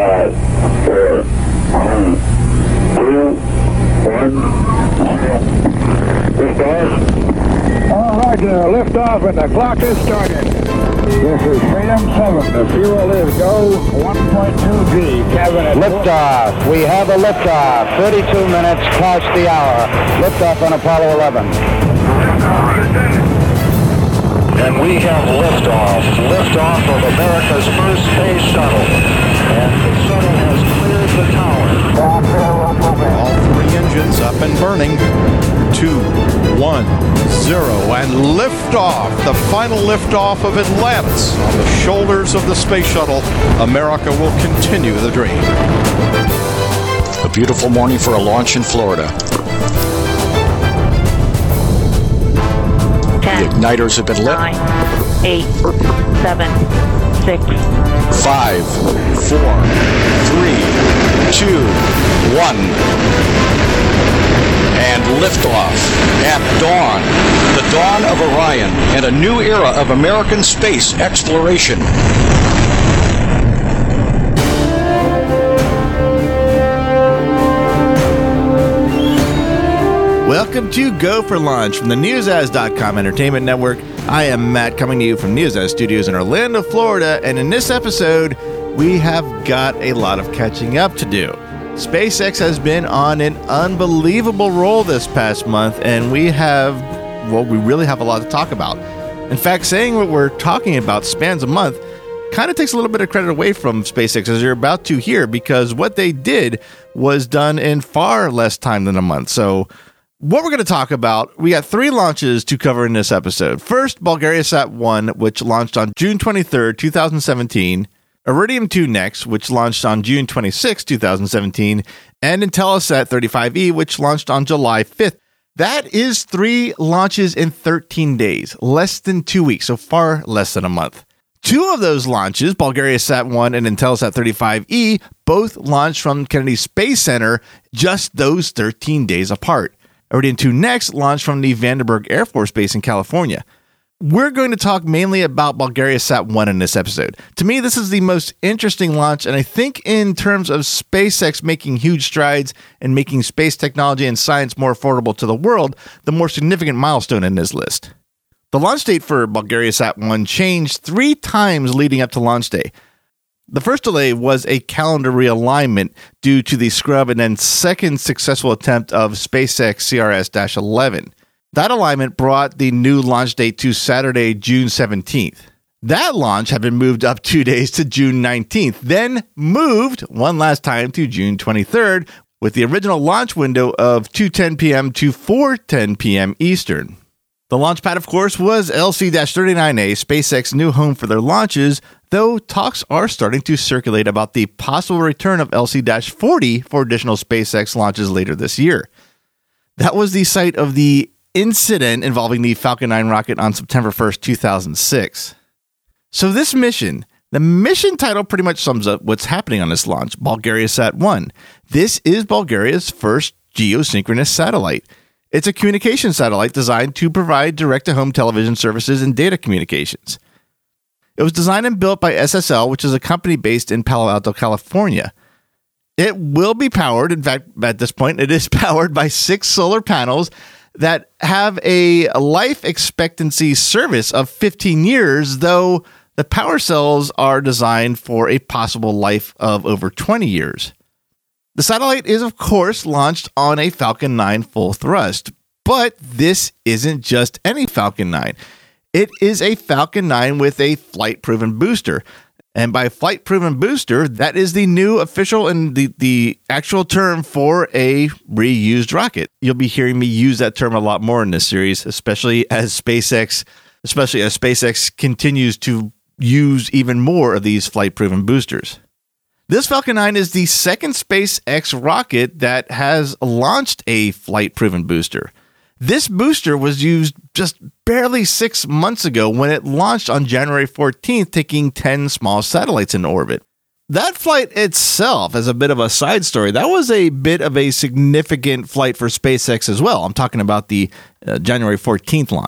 5, 4, 3, 2, 1. Liftoff. All right, liftoff, and the clock is started. This is Freedom 7. The fuel is go 1.2 G. Kevin, liftoff. We have a liftoff. 32 minutes past the hour. Liftoff on Apollo 11. And we have liftoff. Liftoff of America's first space shuttle. And the shuttle has cleared the tower. All three engines up and burning. 2, 1, 0, and liftoff. The final liftoff of Atlantis on the shoulders of the space shuttle. America will continue the dream. A beautiful morning for a launch in Florida. 10, the igniters have been lit. 9, 8, 7, 6, 5, 4, 3, 2, 1. And liftoff at dawn, the dawn of Orion, and a new era of American space exploration. Welcome to Go for Launch from the Newsaz.com Entertainment Network. I am Matt, coming to you from Newsaz Studios in Orlando, Florida, and in this episode, we have got a lot of catching up to do. SpaceX has been on an unbelievable roll this past month, and we really have a lot to talk about. In fact, saying what we're talking about spans a month kind of takes a little bit of credit away from SpaceX, as you're about to hear, because what they did was done in far less time than a month. So what we're going to talk about, we got 3 launches to cover in this episode. First, BulgariaSat-1, which launched on June 23rd, 2017. Iridium 2 next, which launched on June 26, 2017, and Intelsat 35E, which launched on July 5th. That is 3 launches in 13 days, less than 2 weeks, so far less than a month. 2 of those launches, BulgariaSat-1 and Intelsat 35E, both launched from Kennedy Space Center just those 13 days apart. Iridium 2 next launched from the Vandenberg Air Force Base in California. We're going to talk mainly about BulgariaSat-1 in this episode. To me, this is the most interesting launch, and I think in terms of SpaceX making huge strides and making space technology and science more affordable to the world, the more significant milestone in this list. The launch date for BulgariaSat-1 changed 3 times leading up to launch day. The first delay was a calendar realignment due to the scrub and then second successful attempt of SpaceX CRS-11. That alignment brought the new launch date to Saturday, June 17th. That launch had been moved up 2 days to June 19th, then moved one last time to June 23rd, with the original launch window of 2:10 p.m. to 4:10 p.m. Eastern. The launch pad, of course, was LC-39A, SpaceX's new home for their launches, though talks are starting to circulate about the possible return of LC-40 for additional SpaceX launches later this year. That was the site of the incident involving the Falcon 9 rocket on September 1st, 2006. So this mission, the mission title pretty much sums up what's happening on this launch, BulgariaSat-1. This is Bulgaria's first geosynchronous satellite. It's a communication satellite designed to provide direct-to-home television services and data communications. It was designed and built by SSL, which is a company based in Palo Alto, California. It will be powered, in fact, at this point, it is powered by 6 solar panels that have a life expectancy service of 15 years, though the power cells are designed for a possible life of over 20 years. The satellite is, of course, launched on a Falcon 9 full thrust, but this isn't just any Falcon 9. It is a Falcon 9 with a flight-proven booster. And by flight-proven booster, that is the new official and the actual term for a reused rocket. You'll be hearing me use that term a lot more in this series, especially as SpaceX continues to use even more of these flight-proven boosters. This Falcon 9 is the second SpaceX rocket that has launched a flight-proven booster. This booster was used just barely 6 months ago when it launched on January 14th, taking 10 small satellites into orbit. That flight itself, as a bit of a side story, that was a bit of a significant flight for SpaceX as well. I'm talking about the January 14th launch.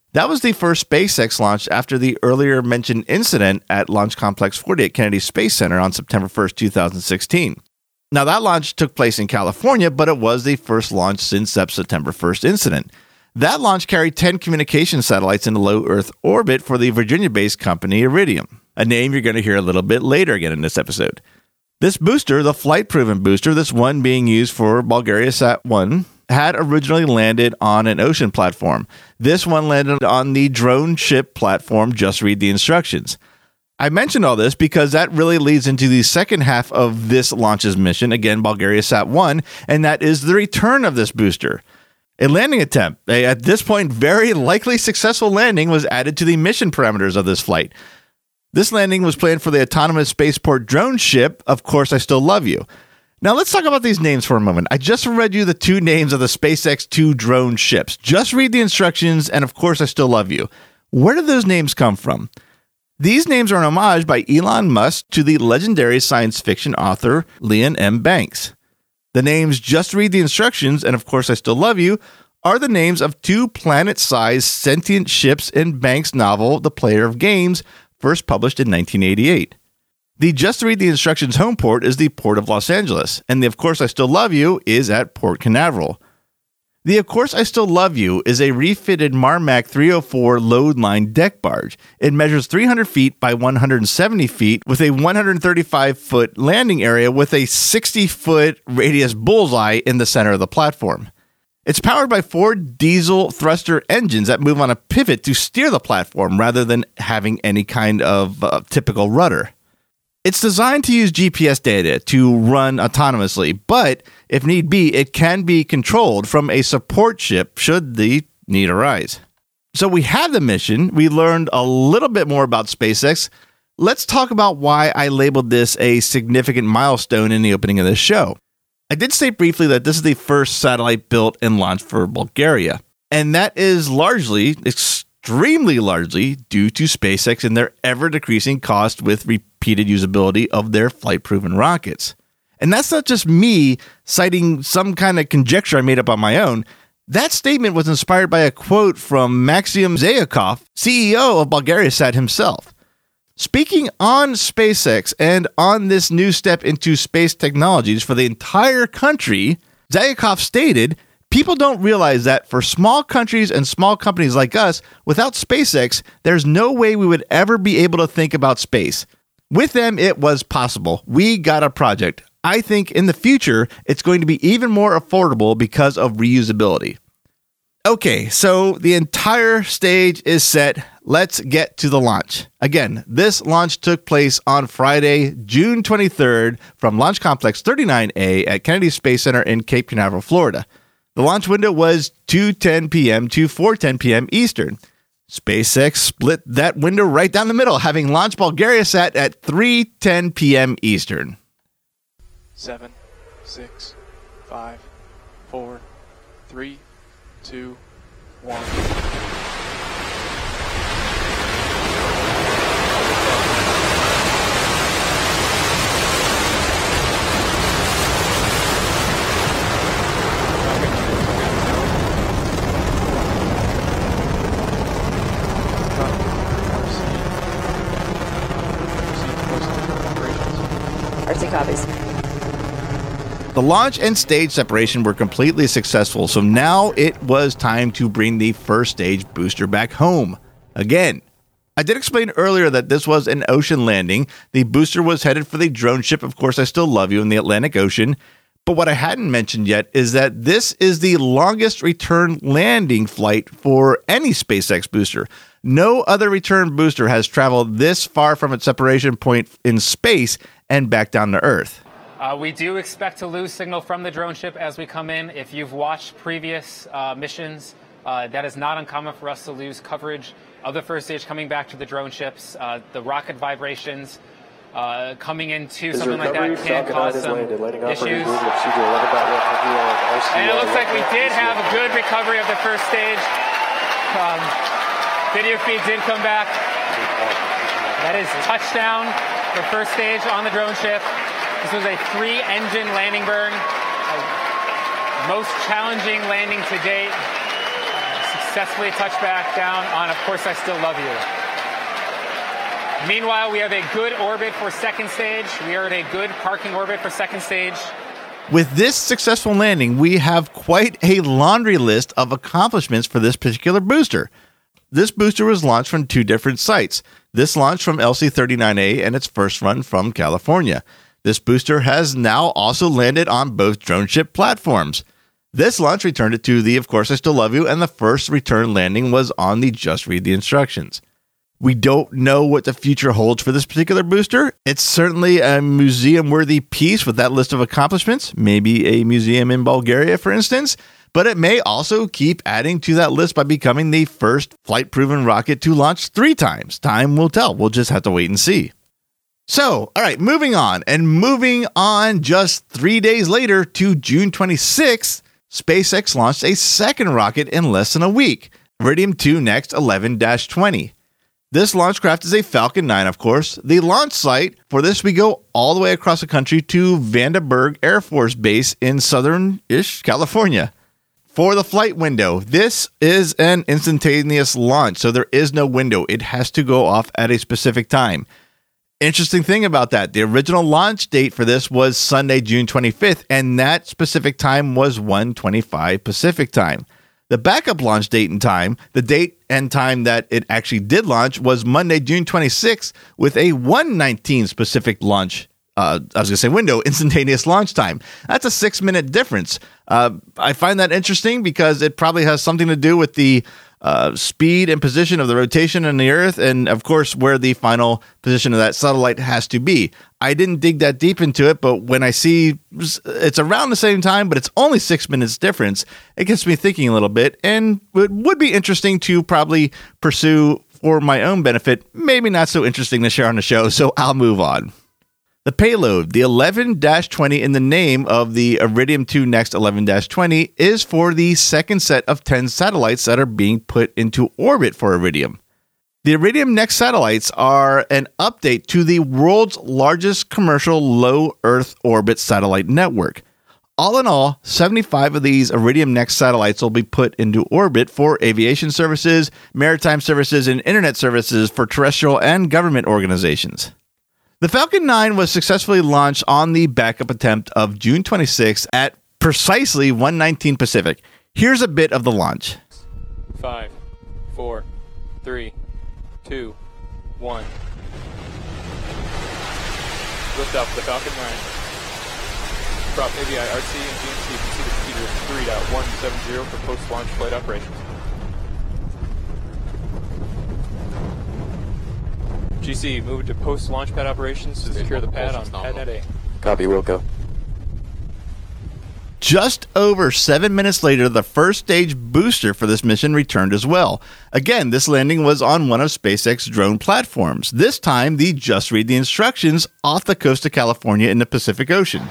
That was the first SpaceX launch after the earlier mentioned incident at Launch Complex 40 at Kennedy Space Center on September 1st, 2016. Now, that launch took place in California, but it was the first launch since that September 1st incident. That launch carried 10 communication satellites into low Earth orbit for the Virginia-based company Iridium, a name you're going to hear a little bit later again in this episode. This booster, the flight-proven booster, this one being used for BulgariaSat-1, had originally landed on an ocean platform. This one landed on the drone ship platform. Just read the instructions. I mentioned all this because that really leads into the second half of this launch's mission, again, BulgariaSat-1, and that is the return of this booster. A landing attempt, at this point, very likely successful landing, was added to the mission parameters of this flight. This landing was planned for the autonomous spaceport drone ship, Of Course I Still Love You. Now, let's talk about these names for a moment. I just read you the two names of the SpaceX 2 drone ships. Just read the instructions, and Of Course I Still Love You. Where do those names come from? These names are an homage by Elon Musk to the legendary science fiction author Iain M. Banks. The names Just Read the Instructions and Of Course I Still Love You are the names of two planet-sized sentient ships in Banks' novel The Player of Games, first published in 1988. The Just Read the Instructions home port is the Port of Los Angeles, and the Of Course I Still Love You is at Port Canaveral. The Of Course I Still Love You is a refitted Marmac 304 load line deck barge. It measures 300 feet by 170 feet with a 135-foot landing area with a 60-foot radius bullseye in the center of the platform. It's powered by 4 diesel thruster engines that move on a pivot to steer the platform rather than having any kind of typical rudder. It's designed to use GPS data to run autonomously, but if need be, it can be controlled from a support ship should the need arise. So we have the mission. We learned a little bit more about SpaceX. Let's talk about why I labeled this a significant milestone in the opening of this show. I did say briefly that this is the first satellite built and launched for Bulgaria, and that is extremely largely due to SpaceX and their ever-decreasing cost with repeated usability of their flight-proven rockets. And that's not just me citing some kind of conjecture I made up on my own. That statement was inspired by a quote from Maxim Zayakov, CEO of BulgariaSat himself. Speaking on SpaceX and on this new step into space technologies for the entire country, Zayakov stated, "People don't realize that for small countries and small companies like us, without SpaceX, there's no way we would ever be able to think about space. With them, it was possible. We got a project. I think in the future, it's going to be even more affordable because of reusability." Okay, so the entire stage is set. Let's get to the launch. Again, this launch took place on Friday, June 23rd from Launch Complex 39A at Kennedy Space Center in Cape Canaveral, Florida. The launch window was 2:10 p.m. to 4:10 p.m. Eastern. SpaceX split that window right down the middle, having launched BulgariaSat at 3:10 p.m. Eastern. 7, 6, 5, 4, 3, 2, 1. RC copies. The launch and stage separation were completely successful, so now it was time to bring the first stage booster back home. Again, I did explain earlier that this was an ocean landing. The booster was headed for the drone ship, Of Course I Still Love You, in the Atlantic Ocean. But what I hadn't mentioned yet is that this is the longest return landing flight for any SpaceX booster. No other return booster has traveled this far from its separation point in space and back down to Earth. We do expect to lose signal from the drone ship as we come in. If you've watched previous missions, that is not uncommon for us to lose coverage of the first stage coming back to the drone ships. The rocket vibrations coming into something like that can cause some issues. And it looks like we did have a good recovery of the first stage. Video feed did come back. That is touchdown for first stage on the drone ship. This was a 3-engine landing burn. Most challenging landing to date. successfully touched back down on Of Course I Still Love You. Meanwhile, we have a good orbit for second stage. We are at a good parking orbit for second stage. With this successful landing, we have quite a laundry list of accomplishments for this particular booster. This booster was launched from 2 different sites. This launched from LC-39A and its first run from California. This booster has now also landed on both drone ship platforms. This launch returned it to the Of Course I Still Love You, and the first return landing was on the Just Read the Instructions. We don't know what the future holds for this particular booster. It's certainly a museum-worthy piece with that list of accomplishments, maybe a museum in Bulgaria, for instance, but it may also keep adding to that list by becoming the first flight-proven rocket to launch 3 times. Time will tell. We'll just have to wait and see. So, all right, moving on just 3 days later to June 26th, SpaceX launched a second rocket in less than a week, Iridium 2 Next 11-20. This launch craft is a Falcon 9, of course. The launch site for this, we go all the way across the country to Vandenberg Air Force Base in southern-ish California. For the flight window, this is an instantaneous launch, so there is no window. It has to go off at a specific time. Interesting thing about that, the original launch date for this was Sunday, June 25th, and that specific time was 1:25 Pacific time. The backup launch date and time, the date and time that it actually did launch, was Monday, June 26th, with a 1:19 Pacific launch. Window, instantaneous launch time. That's a 6-minute difference. I find that interesting because it probably has something to do with the speed and position of the rotation on the Earth, and of course where the final position of that satellite has to be. I didn't dig that deep into it, but when I see it's around the same time, but it's only 6 minutes difference, it gets me thinking a little bit, and it would be interesting to probably pursue for my own benefit. Maybe not so interesting to share on the show, so I'll move on. The payload, the 11-20 in the name of the Iridium 2 Next 11-20, is for the second set of 10 satellites that are being put into orbit for Iridium. The Iridium Next satellites are an update to the world's largest commercial low Earth orbit satellite network. All in all, 75 of these Iridium Next satellites will be put into orbit for aviation services, maritime services, and internet services for terrestrial and government organizations. The Falcon 9 was successfully launched on the backup attempt of June 26th at precisely 1:19 Pacific. Here's a bit of the launch. 5, 4, 3, 2, 1. Lift off the Falcon 9. Prop AVI RC and GNC proceeded to 3.170 for post-launch flight operations. GC, move to post-launch pad operations to secure the pad on PadNet A. Copy, Wilco. Just over 7 minutes later, the first stage booster for this mission returned as well. Again, this landing was on one of SpaceX drone platforms. This time, the Just Read the Instructions off the coast of California in the Pacific Ocean.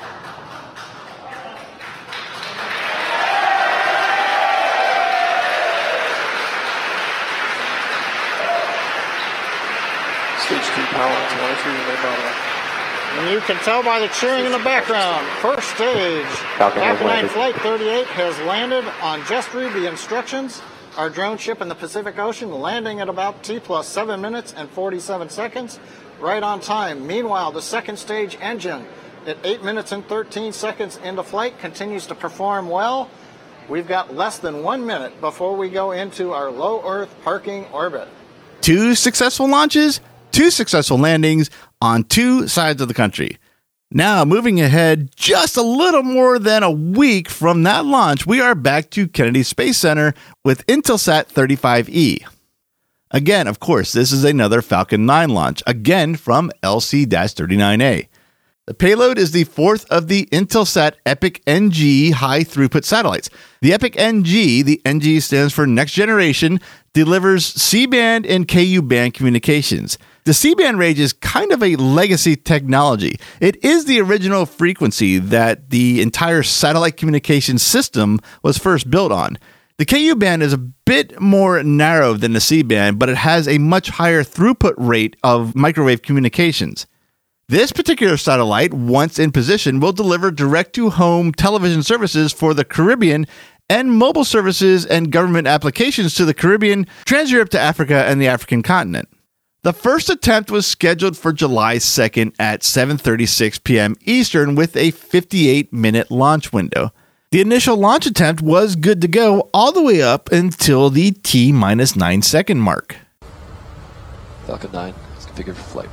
Stage 2 power, telemetry, and bottom. And you can tell by the cheering in the background. First stage, Falcon 9 Flight 38 has landed on Just Read the Instructions. Our drone ship in the Pacific Ocean landing at about T plus 7 minutes and 47 seconds, right on time. Meanwhile, the second stage engine at 8 minutes and 13 seconds into flight continues to perform well. We've got less than 1 minute before we go into our low Earth parking orbit. 2 successful launches, 2 successful landings on 2 sides of the country. Now, moving ahead just a little more than a week from that launch, we are back to Kennedy Space Center with Intelsat 35E. Again, of course, this is another Falcon 9 launch, again from LC-39A. The payload is the 4th of the Intelsat Epic NG high-throughput satellites. The Epic NG, the NG stands for Next Generation, delivers C-band and Ku-band communications. The C-band range is kind of a legacy technology. It is the original frequency that the entire satellite communication system was first built on. The Ku-band is a bit more narrow than the C-band, but it has a much higher throughput rate of microwave communications. This particular satellite, once in position, will deliver direct-to-home television services for the Caribbean and mobile services and government applications to the Caribbean, Trans-Europe to Africa, and the African continent. The first attempt was scheduled for July 2nd at 7:36 p.m. Eastern with a 58-minute launch window. The initial launch attempt was good to go all the way up until the T-9 second mark. Falcon 9 is configured for flight.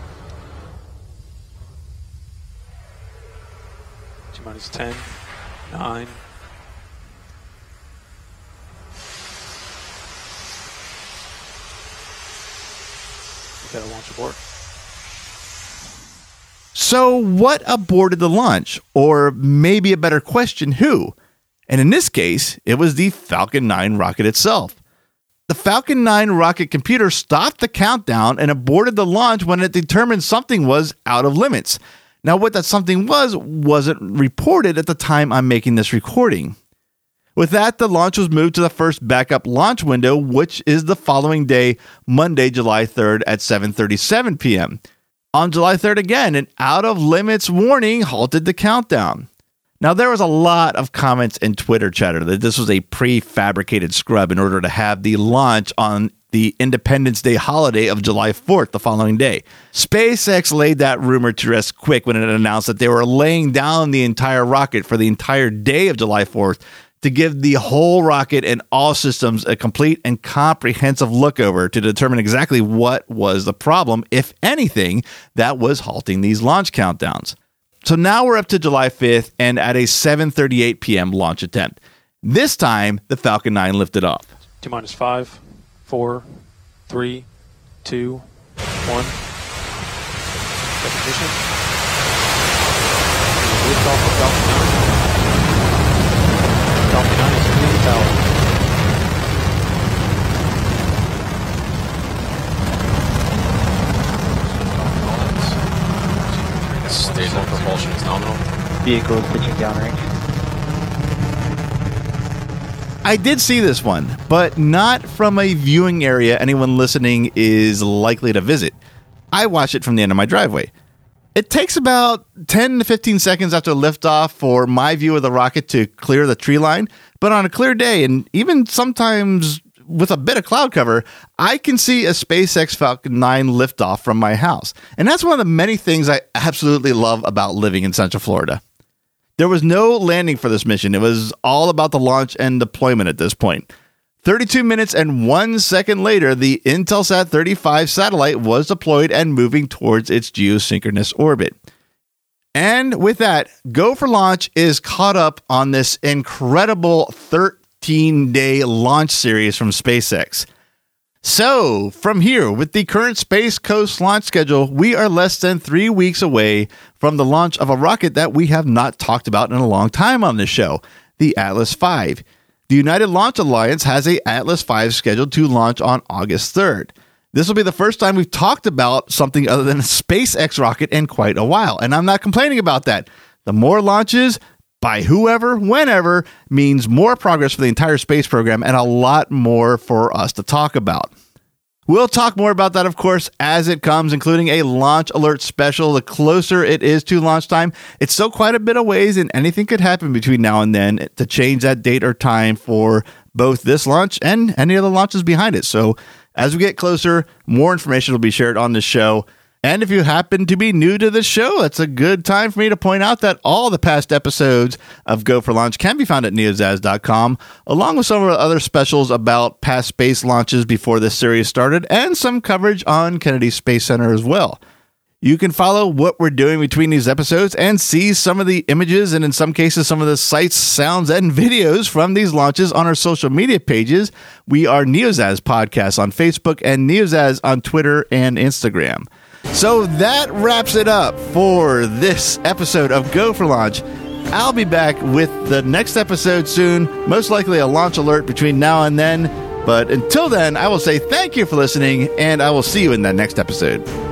T-minus 10, 9. Got to launch abort. So what aborted the launch? Or maybe a better question, who? And in this case, it was the Falcon 9 rocket itself. The Falcon 9 rocket computer stopped the countdown and aborted the launch when it determined something was out of limits. Now, what that something wasn't reported at the time I'm making this recording. With that, the launch was moved to the first backup launch window, which is the following day, Monday, July 3rd at 7:37 p.m. On July 3rd again, an out-of-limits warning halted the countdown. Now, there was a lot of comments and Twitter chatter that this was a prefabricated scrub in order to have the launch on the Independence Day holiday of July 4th the following day. SpaceX laid that rumor to rest quick when it announced that they were laying down the entire rocket for the entire day of July 4th to give the whole rocket and all systems a complete and comprehensive look over to determine exactly what was the problem, if anything, that was halting these launch countdowns. So now we're up to July 5th and at a 7:38 p.m. launch attempt. This time, the Falcon 9 lifted off. T-minus 5, 4, 3, 2, 1. Ignition. Lift off of Falcon 9. Falcon 9 is clear the tower. Stage 1 propulsion is nominal. Vehicle is pitching downrange. I did see this one, but not from a viewing area anyone listening is likely to visit. I watched it from the end of my driveway. It takes about 10 to 15 seconds after liftoff for my view of the rocket to clear the tree line, but on a clear day, and even sometimes with a bit of cloud cover, I can see a SpaceX Falcon 9 liftoff from my house. And that's one of the many things I absolutely love about living in Central Florida. There was no landing for this mission. It was all about the launch and deployment at this point. 32 minutes and 1 second later, the Intelsat 35 satellite was deployed and moving towards its geosynchronous orbit. And with that, Go for Launch is caught up on this incredible 13-day launch series from SpaceX. So, from here, with the current Space Coast launch schedule, we are less than 3 weeks away from the launch of a rocket that we have not talked about in a long time on this show, the Atlas V. The United Launch Alliance has a Atlas V scheduled to launch on August 3rd. This will be the first time we've talked about something other than a SpaceX rocket in quite a while, and I'm not complaining about that. The more launches, by whoever, whenever, means more progress for the entire space program and a lot more for us to talk about. We'll talk more about that, of course, as it comes, including a launch alert special. The closer it is to launch time, it's still quite a bit of ways, and anything could happen between now and then to change that date or time for both this launch and any other launches behind it. So as we get closer, more information will be shared on this show. And if you happen to be new to this show, it's a good time for me to point out that all the past episodes of Go for Launch can be found at neozaz.com, along with some of the other specials about past space launches before this series started, and some coverage on Kennedy Space Center as well. You can follow what we're doing between these episodes and see some of the images and in some cases some of the sights, sounds, and videos from these launches on our social media pages. We are Neozaz Podcast on Facebook and Neozaz on Twitter and Instagram. So that wraps it up for this episode of Go for Launch. I'll be back with the next episode soon, most likely a launch alert between now and then. But until then, I will say thank you for listening, and I will see you in that next episode.